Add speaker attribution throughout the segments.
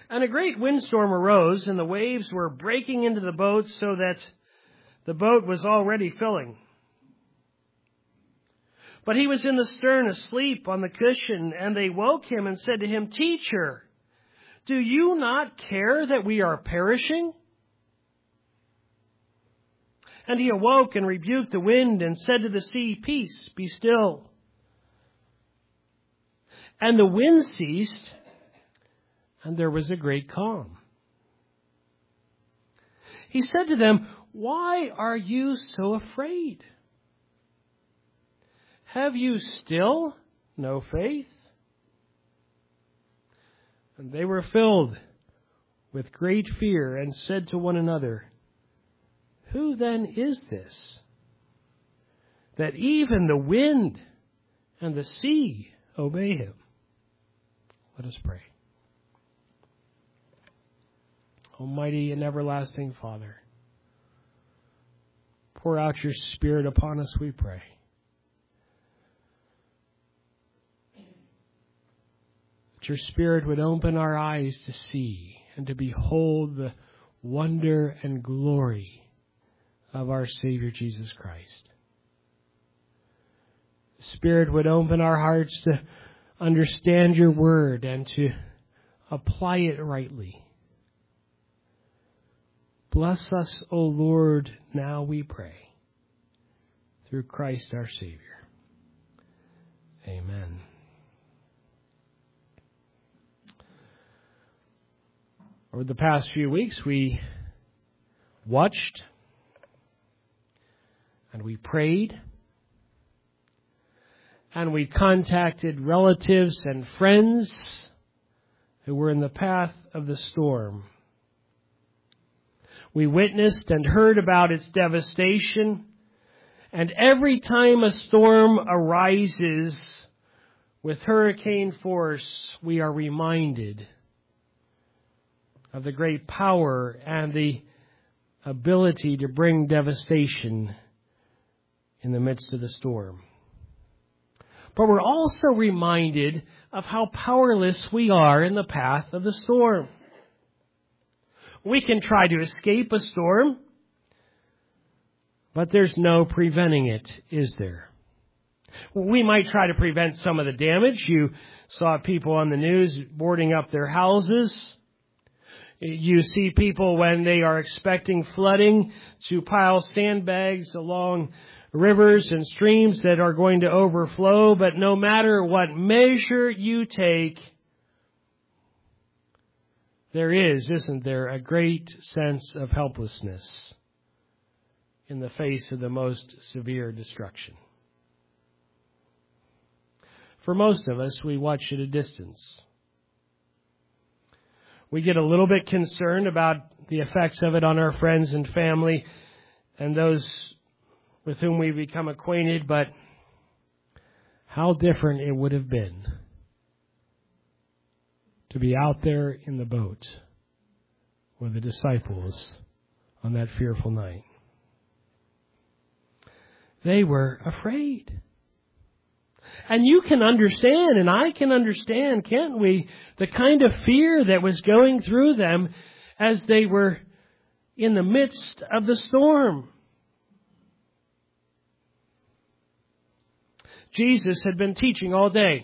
Speaker 1: And a great windstorm arose, and the waves were breaking into the boat so that the boat was already filling. But he was in the stern asleep on the cushion, and they woke him and said to him, "Teacher, do you not care that we are perishing?" And he awoke and rebuked the wind and said to the sea, "Peace, be still." And the wind ceased, and there was a great calm. He said to them, "Why are you so afraid? Have you still no faith?" And they were filled with great fear and said to one another, "Who then is this, that even the wind and the sea obey him?" Let us pray. Almighty and everlasting Father, pour out your Spirit upon us, we pray. That your Spirit would open our eyes to see and to behold the wonder and glory of our Savior Jesus Christ. The Spirit would open our hearts to understand your word and to apply it rightly. Bless us, O Lord, now we pray, through Christ our Savior. Amen. Over the past few weeks, we watched and we prayed and we contacted relatives and friends who were in the path of the storm. We witnessed and heard about its devastation, and every time a storm arises with hurricane force, we are reminded of the great power and the ability to bring devastation in the midst of the storm. But we're also reminded of how powerless we are in the path of the storm. We can try to escape a storm, but there's no preventing it, is there? We might try to prevent some of the damage. You saw people on the news boarding up their houses. You see people when they are expecting flooding to pile sandbags along rivers and streams that are going to overflow. But no matter what measure you take, there is, isn't there, a great sense of helplessness in the face of the most severe destruction. For most of us, we watch at a distance. We get a little bit concerned about the effects of it on our friends and family and those with whom we become acquainted, but how different it would have been to be out there in the boat with the disciples on that fearful night. They were afraid. And you can understand, and I can understand, can't we, the kind of fear that was going through them as they were in the midst of the storm. Jesus had been teaching all day.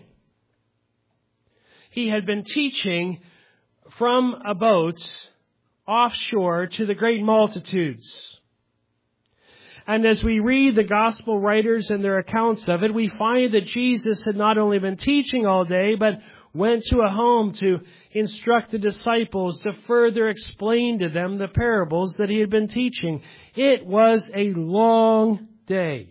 Speaker 1: He had been teaching from a boat offshore to the great multitudes. And as we read the gospel writers and their accounts of it, we find that Jesus had not only been teaching all day, but went to a home to instruct the disciples to further explain to them the parables that he had been teaching. It was a long day.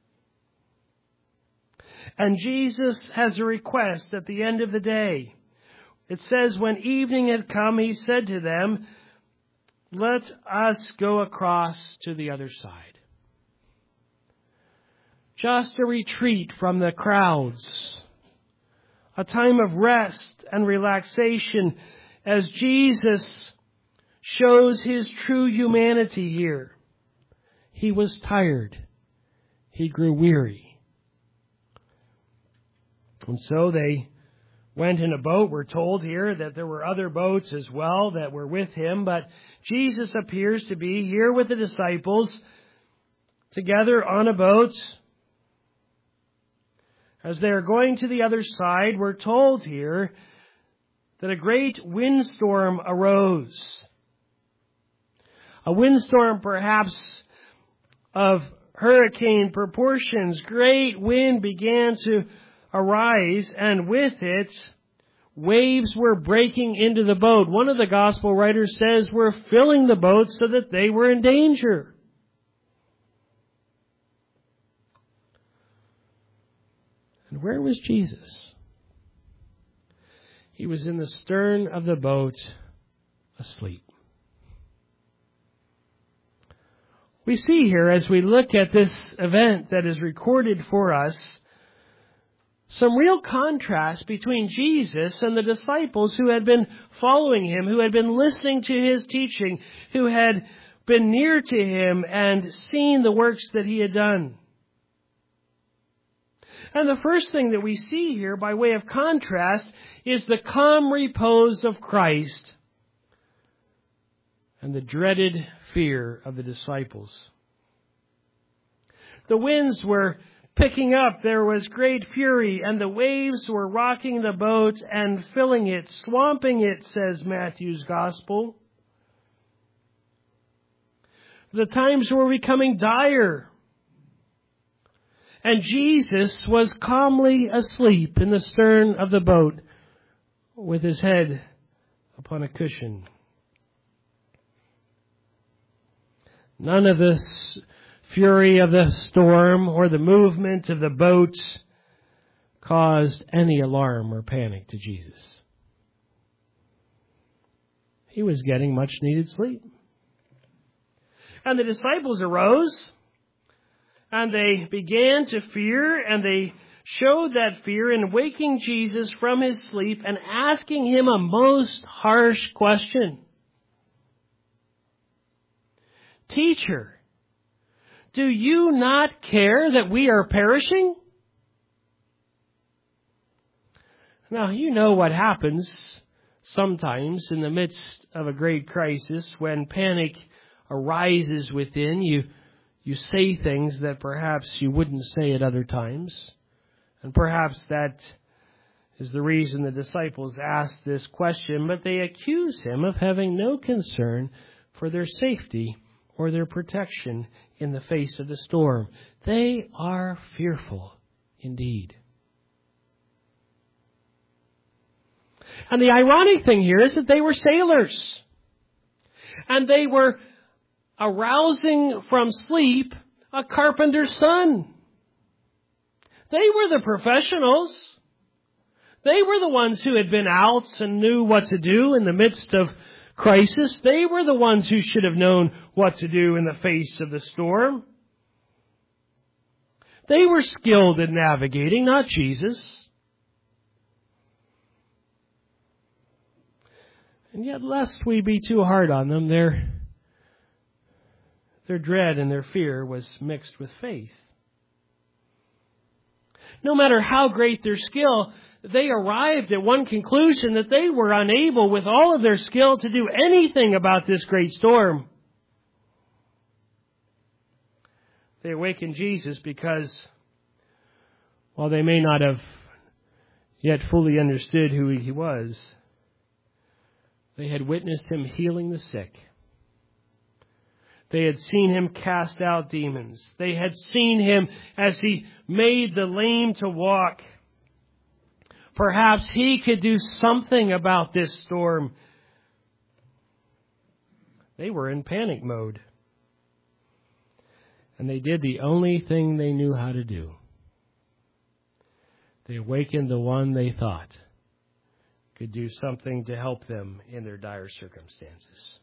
Speaker 1: And Jesus has a request at the end of the day. It says, when evening had come, he said to them, "Let us go across to the other side." Just a retreat from the crowds. A time of rest and relaxation as Jesus shows his true humanity here. He was tired. He grew weary. And so they went in a boat. We're told here that there were other boats as well that were with him, but Jesus appears to be here with the disciples together on a boat. As they are going to the other side, we're told here that a great windstorm arose. A windstorm perhaps of hurricane proportions. Great wind began to arise, and with it, waves were breaking into the boat. One of the gospel writers says were filling the boat so that they were in danger. And where was Jesus? He was in the stern of the boat, asleep. We see here, as we look at this event that is recorded for us, some real contrast between Jesus and the disciples who had been following him, who had been listening to his teaching, who had been near to him and seen the works that he had done. And the first thing that we see here by way of contrast is the calm repose of Christ and the dreaded fear of the disciples. The winds were picking up, there was great fury, and the waves were rocking the boat and filling it, swamping it, says Matthew's Gospel. The times were becoming dire, and Jesus was calmly asleep in the stern of the boat with his head upon a cushion. None of this fury of the storm or the movement of the boat caused any alarm or panic to Jesus. He was getting much needed sleep. And the disciples arose, and they began to fear, and they showed that fear in waking Jesus from his sleep and asking him a most harsh question. Teacher, do you not care that we are perishing? Now, you know what happens sometimes in the midst of a great crisis when panic arises within. You say things that perhaps you wouldn't say at other times. And perhaps that is the reason the disciples asked this question, but they accuse him of having no concern for their safety or their protection in the face of the storm. They are fearful indeed. And the ironic thing here is that they were sailors. And they were arousing from sleep a carpenter's son. They were the professionals. They were the ones who had been out and knew what to do in the midst of crisis. They were the ones who should have known what to do in the face of the storm. They were skilled in navigating, not Jesus. And yet, lest we be too hard on them, their dread and their fear was mixed with faith. No matter how great their skill, they arrived at one conclusion, that they were unable with all of their skill to do anything about this great storm. They awakened Jesus because, while they may not have yet fully understood who he was, they had witnessed him healing the sick. They had seen him cast out demons. They had seen him as he made the lame to walk. Perhaps he could do something about this storm. They were in panic mode. And they did the only thing they knew how to do. They awakened the one they thought could do something to help them in their dire circumstances.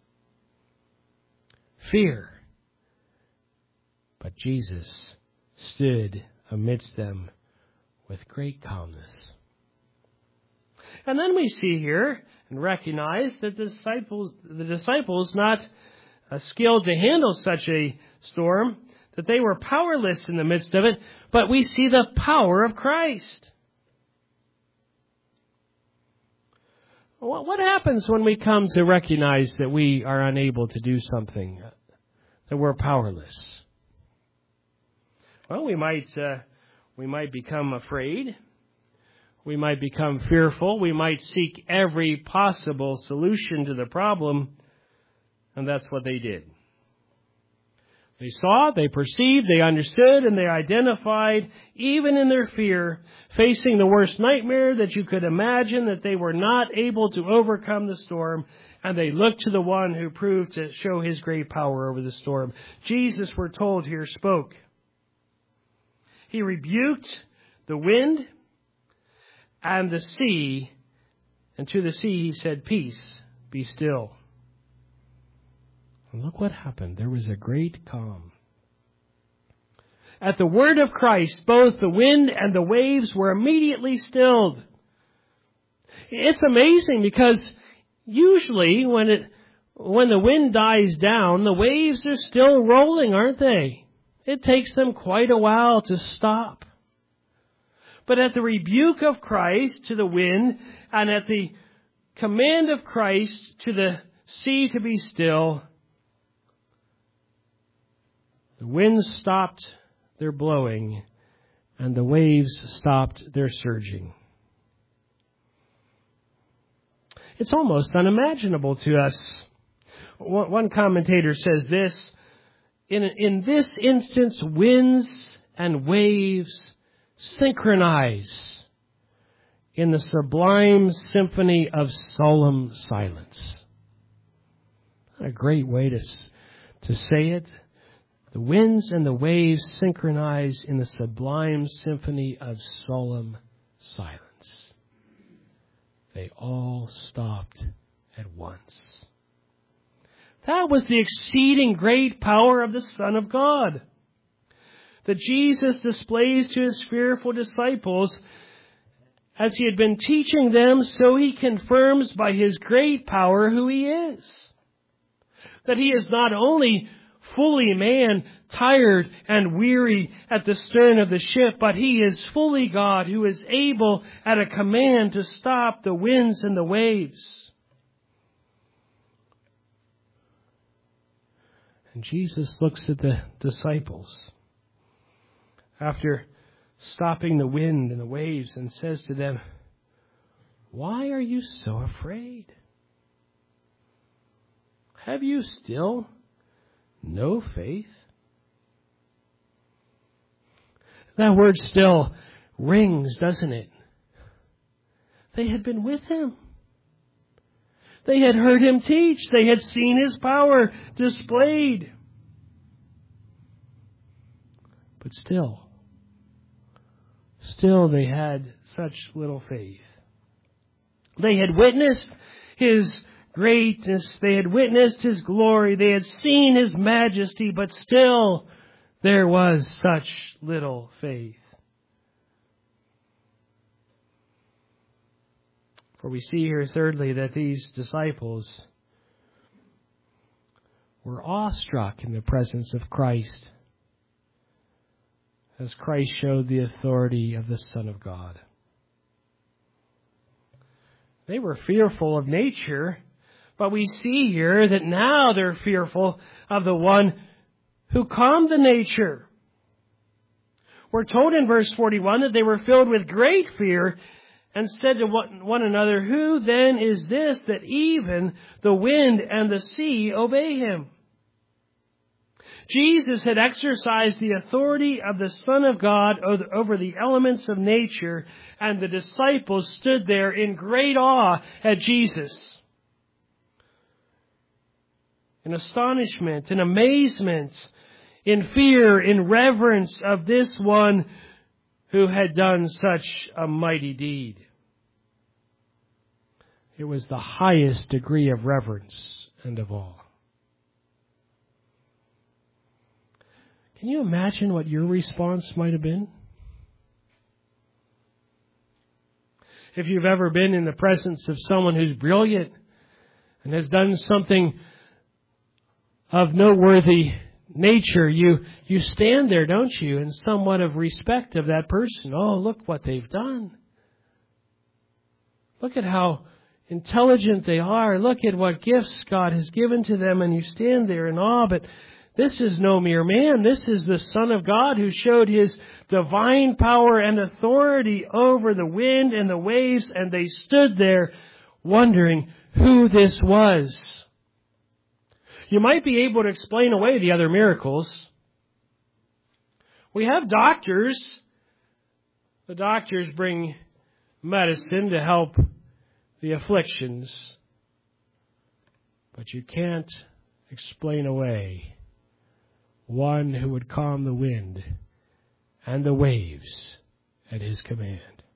Speaker 1: Fear. But Jesus stood amidst them with great calmness. And then we see here and recognize that the disciples not skilled to handle such a storm, that they were powerless in the midst of it, but we see the power of Christ. What happens when we come to recognize that we are unable to do something, that we're powerless? Well, we might become afraid. We might become fearful. We might seek every possible solution to the problem. And that's what they did. They saw, they perceived, they understood, and they identified, even in their fear, facing the worst nightmare that you could imagine, that they were not able to overcome the storm. And they looked to the one who proved to show his great power over the storm. Jesus, we're told here, spoke. He rebuked the wind and the sea, and to the sea he said, "Peace, be still." And look what happened. There was a great calm. At the word of Christ, both the wind and the waves were immediately stilled. It's amazing because usually when the wind dies down, the waves are still rolling, aren't they? It takes them quite a while to stop. But at the rebuke of Christ to the wind, and at the command of Christ to the sea to be still, the winds stopped their blowing, and the waves stopped their surging. It's almost unimaginable to us. One commentator says this, in this instance, winds and waves synchronize in the sublime symphony of solemn silence. A great way to say it. The winds and the waves synchronize in the sublime symphony of solemn silence. They all stopped at once. That was the exceeding great power of the Son of God that Jesus displays to his fearful disciples as he had been teaching them, so he confirms by his great power who he is. That he is not only fully man, tired and weary at the stern of the ship, but he is fully God who is able at a command to stop the winds and the waves. And Jesus looks at the disciples after stopping the wind and the waves and says to them, "Why are you so afraid? Have you still no faith?" That word still rings, doesn't it? They had been with him. They had heard him teach. They had seen his power displayed. But still they had such little faith. They had witnessed his greatness. They had witnessed his glory. They had seen his majesty, but still there was such little faith. For we see here, thirdly, that these disciples were awestruck in the presence of Christ, as Christ showed the authority of the Son of God. They were fearful of nature, but we see here that now they're fearful of the one who calmed the nature. We're told in verse 41 that they were filled with great fear and said to one another, "Who then is this that even the wind and the sea obey him?" Jesus had exercised the authority of the Son of God over the elements of nature, and the disciples stood there in great awe at Jesus. In astonishment, in amazement, in fear, in reverence of this one who had done such a mighty deed. It was the highest degree of reverence and of awe. Can you imagine what your response might have been? If you've ever been in the presence of someone who's brilliant and has done something of noteworthy nature, you stand there, don't you, in somewhat of respect of that person. Oh, look what they've done. Look at how intelligent they are. Look at what gifts God has given to them, and you stand there in awe. But this is no mere man. This is the Son of God who showed His divine power and authority over the wind and the waves, and they stood there wondering who this was. You might be able to explain away the other miracles. We have doctors. The doctors bring medicine to help the afflictions. But you can't explain away one who would calm the wind and the waves at His command.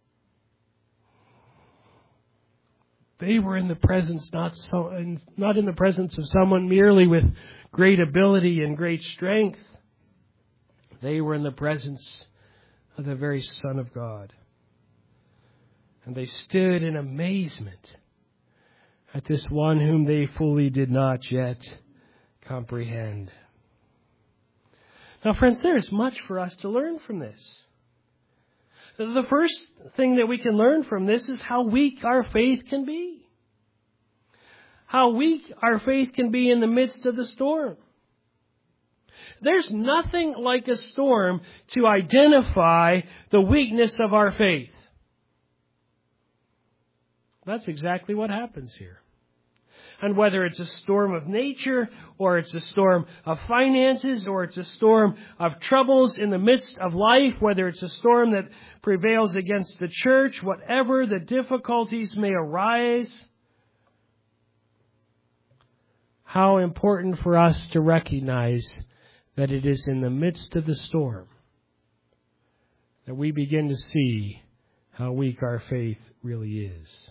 Speaker 1: They were in the presence, not in the presence of someone merely with great ability and great strength. They were in the presence of the very Son of God. And they stood in amazement at this one whom they fully did not yet comprehend. Now, friends, there is much for us to learn from this. The first thing that we can learn from this is how weak our faith can be. How weak our faith can be in the midst of the storm. There's nothing like a storm to identify the weakness of our faith. That's exactly what happens here. And whether it's a storm of nature, or it's a storm of finances, or it's a storm of troubles in the midst of life, whether it's a storm that prevails against the church, whatever the difficulties may arise, how important for us to recognize that it is in the midst of the storm that we begin to see how weak our faith really is.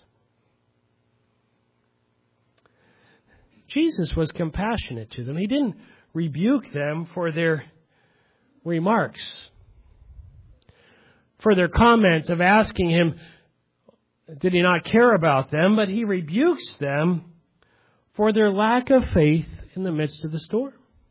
Speaker 1: Jesus was compassionate to them. He didn't rebuke them for their remarks, for their comments of asking Him, did He not care about them? But He rebukes them for their lack of faith in the midst of the storm.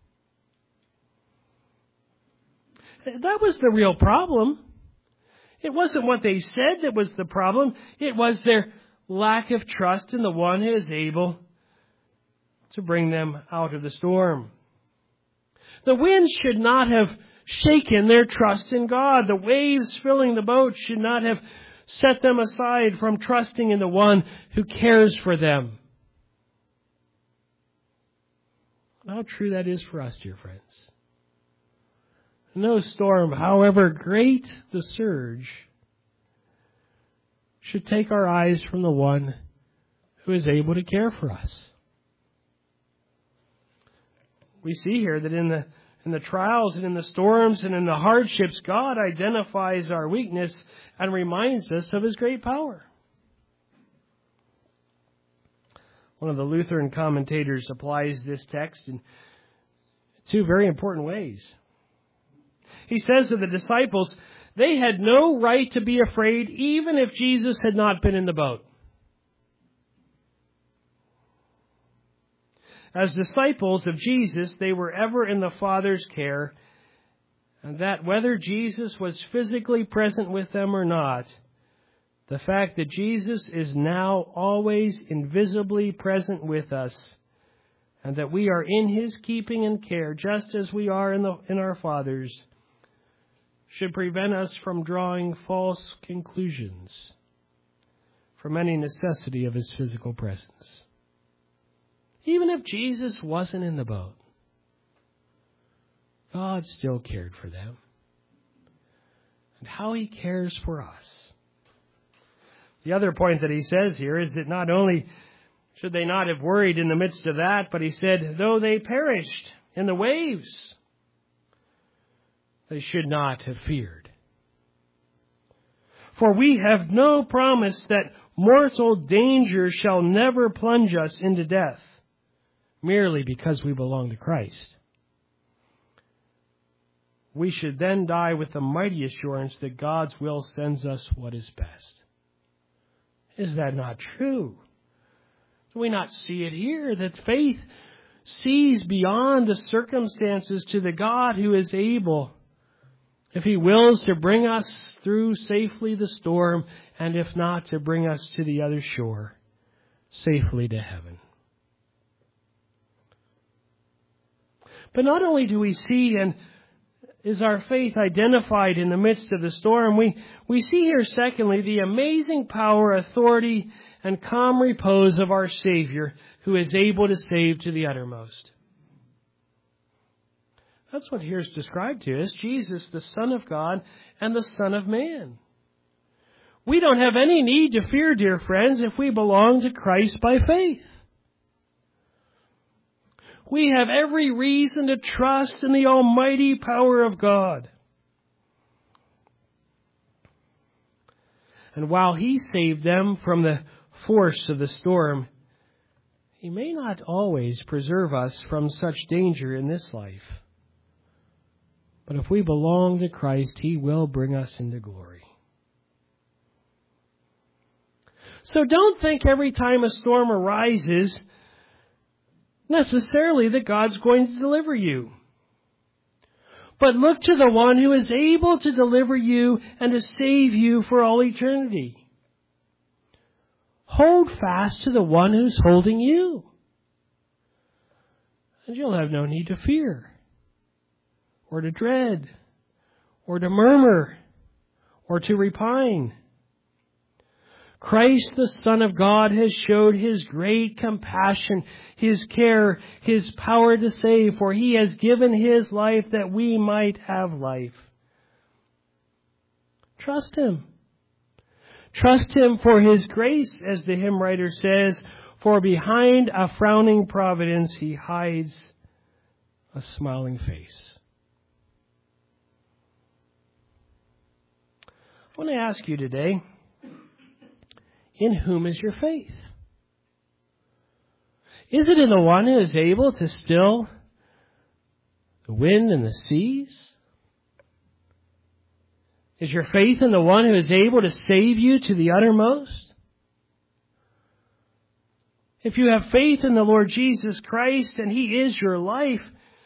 Speaker 1: That was the real problem. It wasn't what they said that was the problem. It was their lack of trust in the one who is able to bring them out of the storm. The wind should not have shaken their trust in God. The waves filling the boat should not have set them aside from trusting in the one who cares for them. How true that is for us, dear friends. No storm, however great the surge, should take our eyes from the one who is able to care for us. We see here that in the trials and in the storms and in the hardships, God identifies our weakness and reminds us of His great power. One of the Lutheran commentators applies this text in two very important ways. He says to the disciples, they had no right to be afraid even if Jesus had not been in the boat. As disciples of Jesus, they were ever in the Father's care, and that whether Jesus was physically present with them or not, the fact that Jesus is now always invisibly present with us, and that we are in His keeping and care, just as we are in our Father's, should prevent us from drawing false conclusions from any necessity of His physical presence. Even if Jesus wasn't in the boat, God still cared for them. And how He cares for us. The other point that he says here is that not only should they not have worried in the midst of that, but he said, though they perished in the waves, they should not have feared. For we have no promise that mortal danger shall never plunge us into death, merely because we belong to Christ. We should then die with the mighty assurance that God's will sends us what is best. Is that not true? Do we not see it here, that faith sees beyond the circumstances to the God who is able, if He wills, to bring us through safely the storm, and if not, to bring us to the other shore, safely to heaven. But not only do we see and is our faith identified in the midst of the storm, we see here, secondly, the amazing power, authority, and calm repose of our Savior, who is able to save to the uttermost. That's what here is described to us, Jesus, the Son of God and the Son of Man. We don't have any need to fear, dear friends, if we belong to Christ by faith. We have every reason to trust in the almighty power of God. And while He saved them from the force of the storm, He may not always preserve us from such danger in this life. But if we belong to Christ, He will bring us into glory. So don't think every time a storm arises necessarily that God's going to deliver you. But look to the one who is able to deliver you and to save you for all eternity. Hold fast to the one who's holding you. And you'll have no need to fear, or to dread, or to murmur, or to repine. Christ, the Son of God, has showed His great compassion, His care, His power to save, for He has given His life that we might have life. Trust Him. Trust Him for His grace, as the hymn writer says, for behind a frowning providence He hides a smiling face. I want to ask you today, in whom is your faith? Is it in the one who is able to still the wind and the seas? Is your faith in the one who is able to save you to the uttermost? If you have faith in the Lord Jesus Christ and He is your life,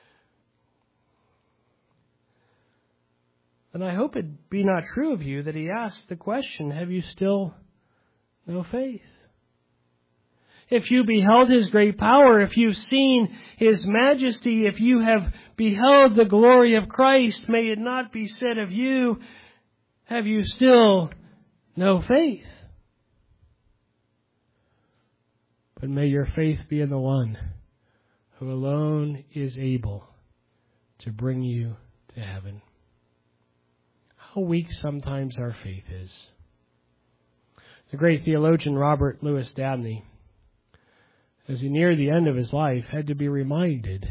Speaker 1: then I hope it be not true of you that He asks the question, have you still no faith? If you beheld His great power, if you've seen His majesty, if you have beheld the glory of Christ, may it not be said of you, have you still no faith? But may your faith be in the one who alone is able to bring you to heaven. How weak sometimes our faith is. The great theologian Robert Louis Dabney, as he neared the end of his life, had to be reminded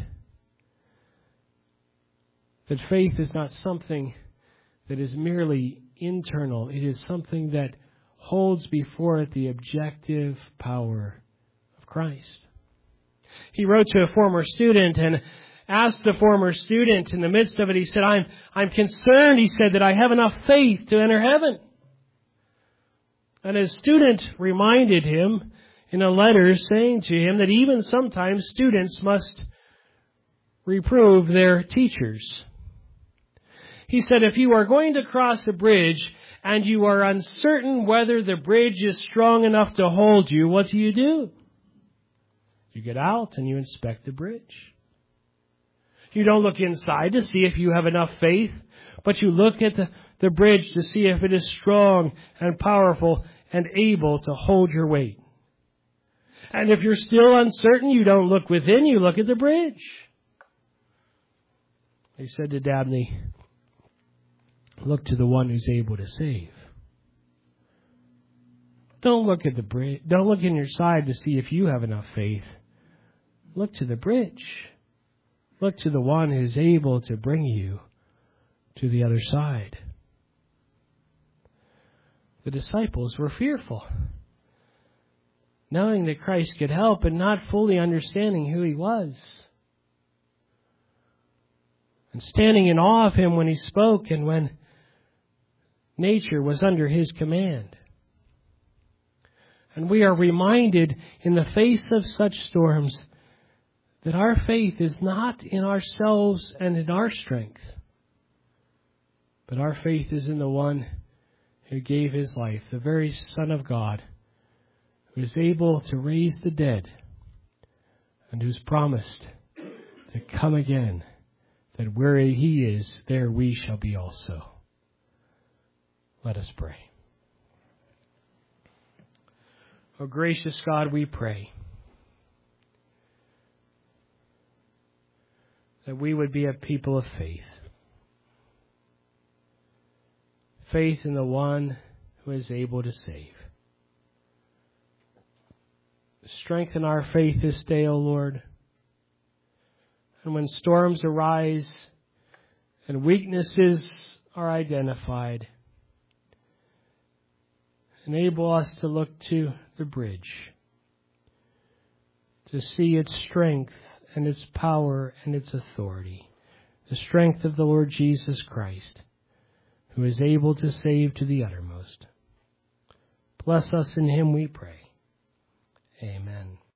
Speaker 1: that faith is not something that is merely internal. It is something that holds before it the objective power of Christ. He wrote to a former student and asked the former student in the midst of it, he said, I'm concerned, he said, that I have enough faith to enter heaven. And his student reminded him in a letter saying to him that even sometimes students must reprove their teachers. He said, if you are going to cross a bridge and you are uncertain whether the bridge is strong enough to hold you, what do? You get out and you inspect the bridge. You don't look inside to see if you have enough faith, but you look at the bridge to see if it is strong and powerful and able to hold your weight. And if you're still uncertain, you don't look within, you look at the bridge. He said to Dabney, look to the one who's able to save. Don't look at the bridge. Don't look in your side to see if you have enough faith. Look to the bridge. Look to the one who's able to bring you to the other side. The disciples were fearful, knowing that Christ could help, but not fully understanding who He was. And standing in awe of Him when He spoke and when nature was under His command. And we are reminded in the face of such storms that our faith is not in ourselves and in our strength, but our faith is in the one who gave His life, the very Son of God, who is able to raise the dead, and who's promised to come again, that where he is, there we shall be also. Let us pray. O gracious God, we pray that we would be a people of faith. Faith in the one who is able to save. Strengthen our faith this day, O Lord. And when storms arise and weaknesses are identified, enable us to look to the bridge, to see its strength and its power and its authority, the strength of the Lord Jesus Christ, who is able to save to the uttermost. Bless us in him, we pray. Amen.